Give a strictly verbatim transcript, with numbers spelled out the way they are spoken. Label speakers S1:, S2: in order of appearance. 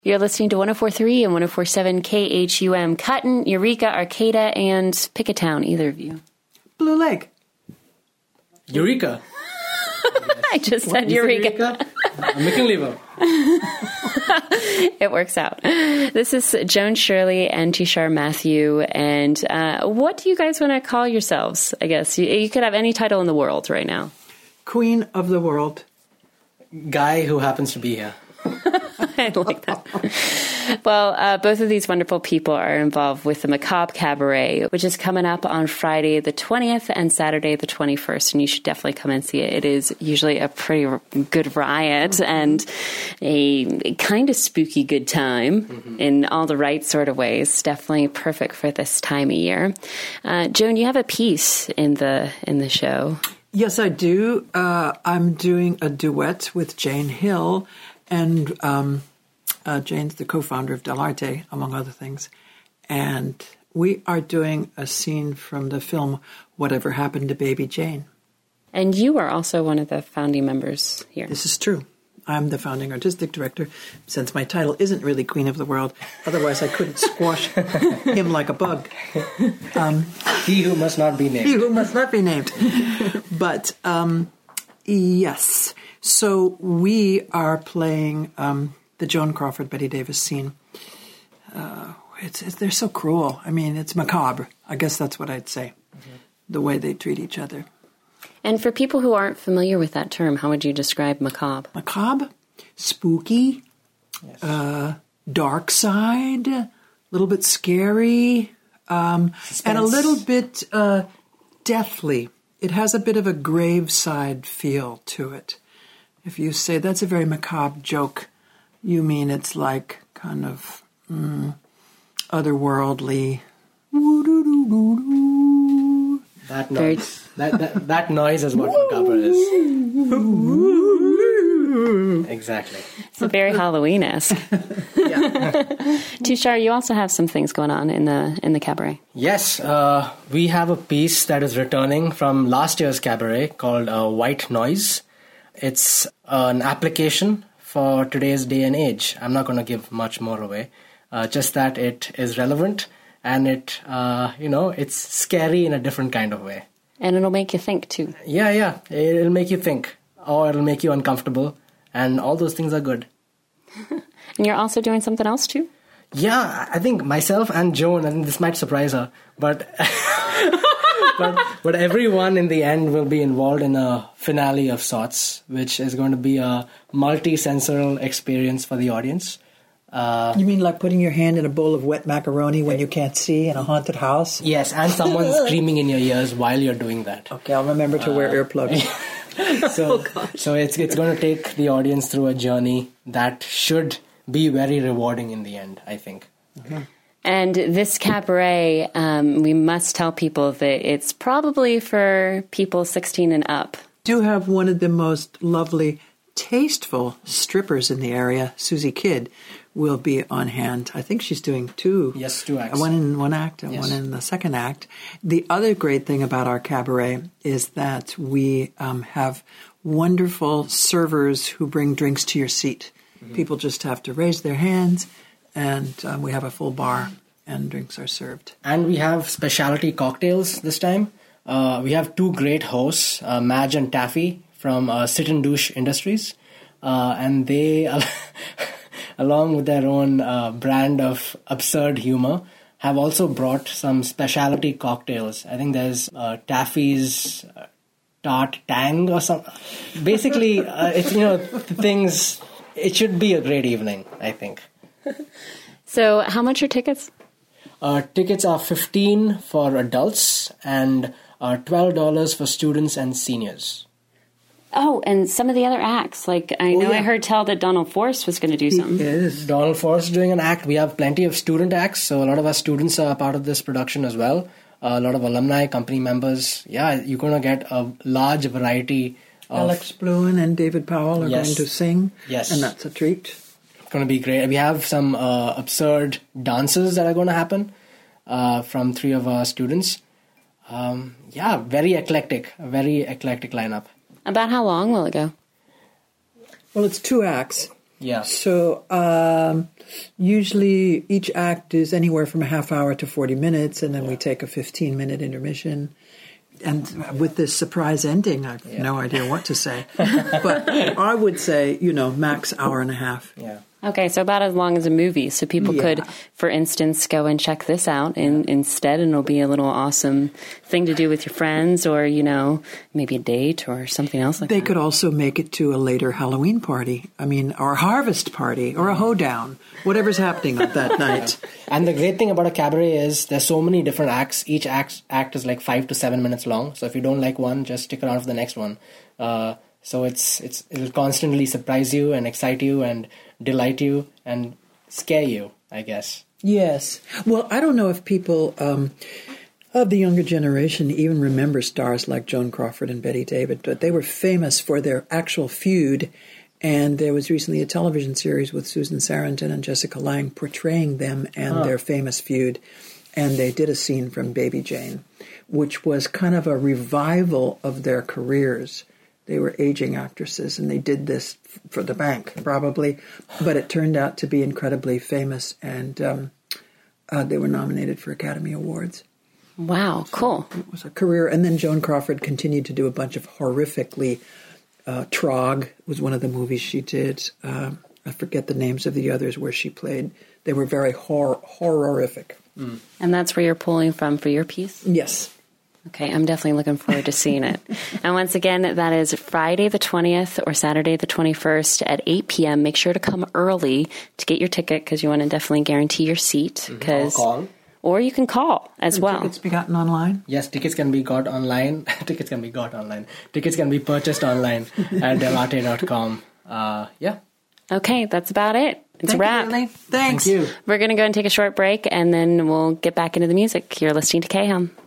S1: You're listening to one oh four point three and one oh four point seven K H U M, Cotton, Eureka, Arcata, and pick a town, either of you.
S2: Blue Lake.
S3: Eureka.
S1: I just said
S3: You
S1: Eureka.
S3: Eureka? McKinleyville.
S1: It works out. This is Joan Shirley and Tushar Matthew. And uh, what do you guys want to call yourselves? I guess you, you could have any title in the world right now.
S2: Queen of the world.
S3: Guy who happens to be here.
S1: I like that. Well, uh, both of these wonderful people are involved with the Macabre Cabaret, which is coming up on Friday the twentieth and Saturday the twenty-first, and you should definitely come and see it. It is usually a pretty good riot and a kind of spooky good time mm-hmm. in all the right sort of ways. Definitely perfect for this time of year. Uh, Joan, you have a piece in the in the show.
S2: Yes, I do. Uh, I'm doing a duet with Jane Hill. And um, uh, Jane's the co-founder of Del Arte, among other things. And we are doing a scene from the film Whatever Happened to Baby Jane.
S1: And you are also one of the founding members here.
S2: This is true. I'm the founding artistic director, since my title isn't really Queen of the World. Otherwise, I couldn't squash him like a bug. Um,
S3: he who must not be named.
S2: He who must not be named. But, um, yes. So we are playing um, the Joan Crawford, Betty Davis scene. Uh, it's, it's they're so cruel. I mean, it's macabre. I guess that's what I'd say. Mm-hmm. The way they treat each other.
S1: And for people who aren't familiar with that term, how would you describe macabre?
S2: Macabre, spooky, yes. uh, dark side, a little bit scary, um, and a little bit uh, deathly. It has a bit of a graveside feel to it. If you say that's a very macabre joke, you mean it's like kind of mm, otherworldly.
S3: That noise. that, that, that noise is what macabre is. Exactly.
S1: It's very Halloween-esque.
S2: Yeah.
S1: Tushar, you also have some things going on in the in the cabaret.
S3: Yes, uh, we have a piece that is returning from last year's cabaret called uh, White Noise. It's an application for today's day and age. I'm not going to give much more away. Uh, just that it is relevant and it, uh, you know, it's scary in a different kind of way.
S1: And it'll make you think too.
S3: Yeah, yeah. It'll make you think or it'll make you uncomfortable. And all those things are good.
S1: And you're also doing something else too?
S3: Yeah, I think myself and Joan, and this might surprise her, but... But, but everyone in the end will be involved in a finale of sorts, which is going to be a multi-sensorial experience for the audience. Uh,
S2: you mean like putting your hand in a bowl of wet macaroni when you can't see in a haunted house?
S3: Yes, and someone screaming in your ears while you're doing that.
S2: Okay, I'll remember to uh, wear earplugs.
S3: so
S1: oh,
S3: so it's, it's going to take the audience through a journey that should be very rewarding in the end, I think.
S2: Mm-hmm.
S1: And this cabaret, um, we must tell people that it's probably for people sixteen and up.
S2: Do have one of the most lovely, tasteful strippers in the area, Susie Kidd, will be on hand. I think she's doing two.
S3: Yes, two acts.
S2: One in one act and
S3: yes.
S2: one in the second act. The other great thing about our cabaret is that we um, have wonderful servers who bring drinks to your seat. Mm-hmm. People just have to raise their hands. And um, we have a full bar, and drinks are served.
S3: And we have specialty cocktails this time. Uh, we have two great hosts, uh, Madge and Taffy from uh, Sit and Douche Industries. Uh, and they, along with their own uh, brand of absurd humor, have also brought some specialty cocktails. I think there's uh, Taffy's uh, Tart Tang or something. Basically, uh, it's, you know, things... It should be a great evening, I think.
S1: So how much are tickets?
S3: Uh, tickets are fifteen dollars for adults and uh, twelve dollars for students and seniors.
S1: Oh, and some of the other acts. Like, I know oh, yeah. I heard tell that Donald Force was going to do
S2: he
S1: something.
S2: Is.
S3: Donald Force is doing an act. We have plenty of student acts, so a lot of our students are part of this production as well. Uh, a lot of alumni, company members. Yeah, you're going to get a large variety of...
S2: Alex Bluen and David Powell are
S3: yes.
S2: going to sing.
S3: Yes.
S2: And that's a treat.
S3: Going to be great. We have some uh, absurd dances that are going to happen uh, from three of our students. Um, yeah, very eclectic, a very eclectic lineup.
S1: About how long will it go?
S2: Well, it's two acts.
S3: Yeah.
S2: So um, usually each act is anywhere from a half hour to forty minutes, and then yeah. we take a fifteen-minute intermission. And with this surprise ending, I have yeah. no idea what to say. But I would say, you know, max hour and a half.
S3: Yeah.
S1: Okay, so about as long as a movie. So people yeah. could, for instance, go and check this out in, instead, and it'll be a little awesome thing to do with your friends, or, you know, maybe a date or something else like
S2: they
S1: that. They
S2: could also make it to a later Halloween party. I mean, or a harvest party, or a hoedown, whatever's happening on that night.
S3: Yeah. And the great thing about a cabaret is there's so many different acts. Each act, act is like five to seven minutes long. So if you don't like one, just stick around for the next one. Uh, so it's it's it'll constantly surprise you and excite you and delight you and scare you, I guess.
S2: Yes. Well, I don't know if people um, of the younger generation even remember stars like Joan Crawford and Betty David, but they were famous for their actual feud. And there was recently a television series with Susan Sarandon and Jessica Lange portraying them and huh. their famous feud. And they did a scene from Baby Jane, which was kind of a revival of their careers. They were aging actresses, and they did this for the bank, probably. But it turned out to be incredibly famous, and um, uh, they were nominated for Academy Awards.
S1: Wow, cool.
S2: So it was a career. And then Joan Crawford continued to do a bunch of horrifically... Uh, Trog was one of the movies she did. Uh, I forget the names of the others where she played. They were very hor- horrific.
S1: Mm. And that's where you're pulling from for your piece?
S2: Yes.
S1: Okay, I'm definitely looking forward to seeing it. And once again, that is Friday the twentieth or Saturday the twenty-first at eight p.m. Make sure to come early to get your ticket, because you want to definitely guarantee your seat. Because
S3: mm-hmm.
S1: Or you can call as
S2: can
S1: well.
S2: Tickets be gotten online?
S3: Yes, tickets can be got online. tickets can be got online. Tickets can be purchased online at delarte dot com. Uh, yeah.
S1: Okay, that's about it. It's
S2: Thank
S1: a wrap.
S2: You, Lily. Thanks.
S3: Thank you.
S1: We're going to go and take a short break, and then we'll get back into the music. You're listening to K H U M.